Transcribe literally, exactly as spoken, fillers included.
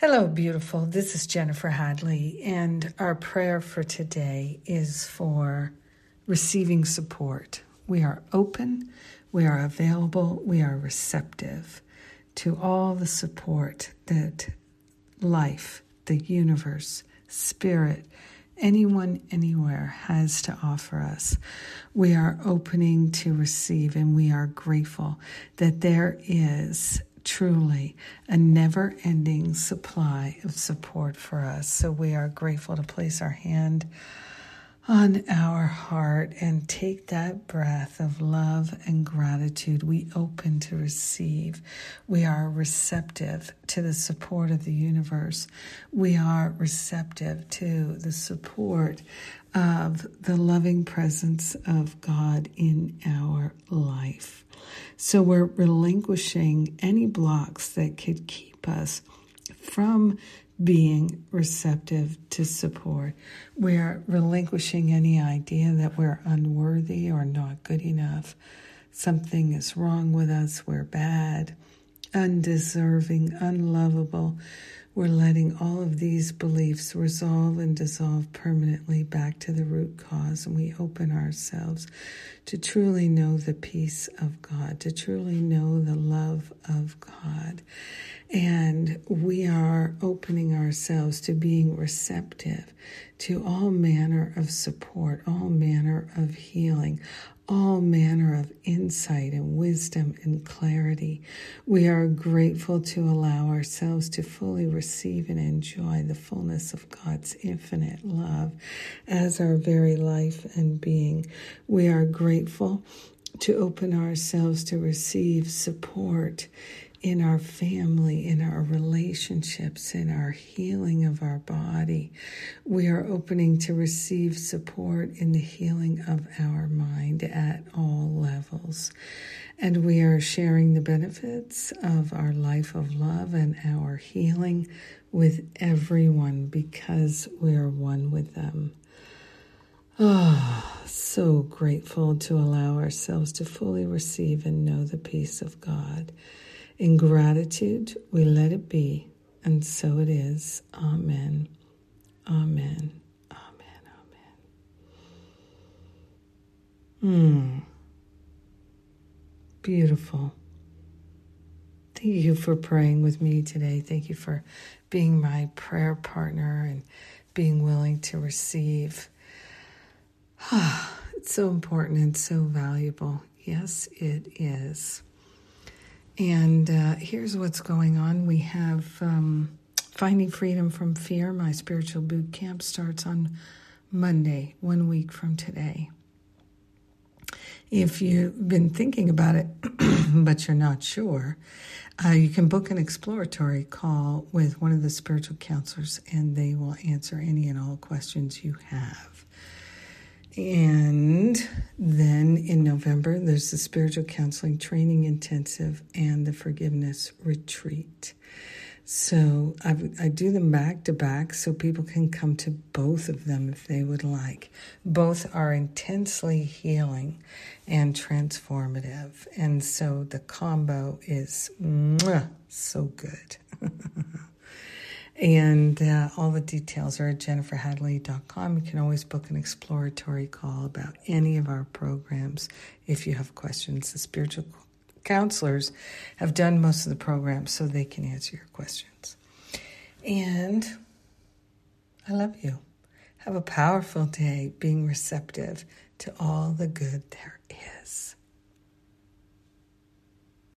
Hello, beautiful. This is Jennifer Hadley, and our prayer for today is for receiving support. We are open, we are available, we are receptive to all the support that life, the universe, spirit, anyone, anywhere has to offer us. We are opening to receive, and we are grateful that there is truly a never-ending supply of support for us. So we are grateful to place our hand on our heart and take that breath of love and gratitude. We open to receive. We are receptive to the support of the universe. We are receptive to the support of the loving presence of God in our life. So we're relinquishing any blocks that could keep us from being receptive to support. We're relinquishing any idea that we're unworthy or not good enough. Something is wrong with us. We're bad, undeserving, unlovable. We're letting all of these beliefs resolve and dissolve permanently back to the root cause, and we open ourselves to truly know the peace of God, to truly know the love of God. And we are opening ourselves to being receptive to all manner of support, all manner of healing, all manner of insight and wisdom and clarity. We are grateful to allow ourselves to fully receive and enjoy the fullness of God's infinite love as our very life and being. We are grateful to open ourselves to receive support in our family, in our relationships, in our healing of our body. We are opening to receive support in the healing of our mind at all levels. And we are sharing the benefits of our life of love and our healing with everyone because we are one with them. Ah, oh, so grateful to allow ourselves to fully receive and know the peace of God. In gratitude, we let it be, and so it is. Amen. Amen. Amen. Amen. Hmm. Beautiful. Thank you for praying with me today. Thank you for being my prayer partner and being willing to receive. It's so important and so valuable. Yes, it is. And uh, here's what's going on. We have um, Finding Freedom from Fear. My spiritual boot camp starts on Monday, one week from today. If you've been thinking about it, but you're not sure, uh, you can book an exploratory call with one of the spiritual counselors, and they will answer any and all questions you have. And then in November, there's the Spiritual Counseling Training Intensive and the Forgiveness Retreat. So I, I do them back to back so people can come to both of them if they would like. Both are intensely healing and transformative. And so the combo is mwah, so good. And uh, all the details are at jennifer hadley dot com. You can always book an exploratory call about any of our programs if you have questions. The spiritual counselors have done most of the programs so they can answer your questions. And I love you. Have a powerful day being receptive to all the good there is.